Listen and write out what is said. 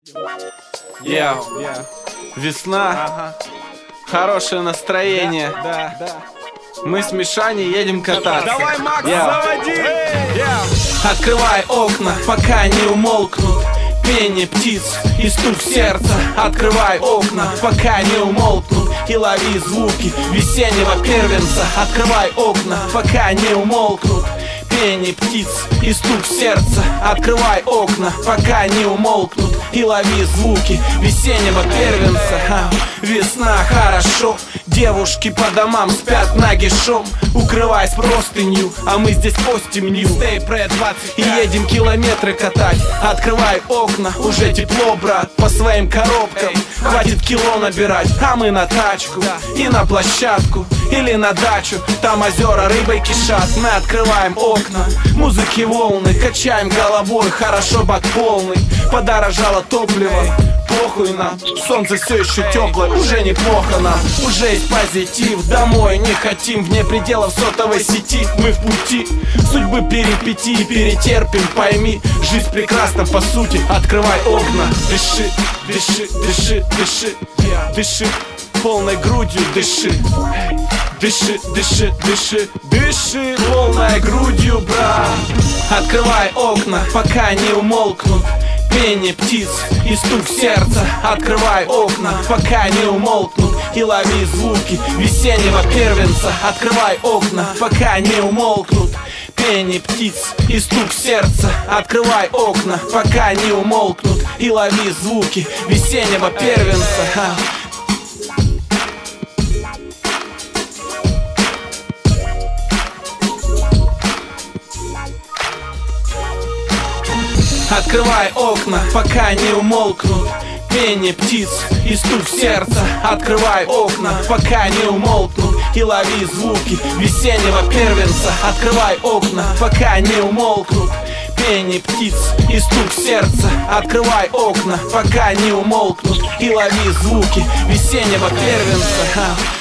Весна, хорошее настроение. Мы с Мишаней едем кататься. Давай, Макс, заводи! Открывай окна, пока не умолкнут пение птиц и стук сердца. Открывай окна, пока не умолкнут, и лови звуки весеннего первенца. Открывай окна, пока не умолкнут пение птиц и стук сердца. Открывай окна, пока не умолкнут, и лови звуки весеннего первенца. Весна, хорошо, девушки по домам спят нагишом, укрываясь простынью, а мы здесь постимнью. И едем километры катать. Открывай окна, уже тепло, брат, по своим коробкам. Хватит кило набирать, а мы на тачку и на площадку или на дачу. Там озера рыбой кишат. Мы открываем окна, музыки волны, качаем головой, хорошо бак полный. Подорожало топливо, похуй нам, солнце все еще теплое, уже неплохо нам. Уже есть позитив, домой не хотим, вне пределов сотовой сети. Мы в пути, судьбы перипетии перетерпим, пойми, жизнь прекрасна по сути. Открывай окна, дыши, дыши, дыши, дыши, дыши, полной грудью дыши. Дыши, дыши, дыши, дыши полной грудью, брат. Открывай окна, пока не умолкнут пение птиц и стук сердца. Открывай окна, пока не умолкнут, и лови звуки весеннего первенца. Открывай окна, пока не умолкнут пение птиц и стук сердца. Открывай окна, пока не умолкнут, и лови звуки весеннего первенца. Открывай окна, пока не умолкнут пение птиц и стук сердца. Открывай окна, пока не умолкнут, и лови звуки весеннего первенца. Открывай окна, пока не умолкнут пение птиц и стук сердца. Открывай окна, пока не умолкнут, и лови звуки весеннего первенца.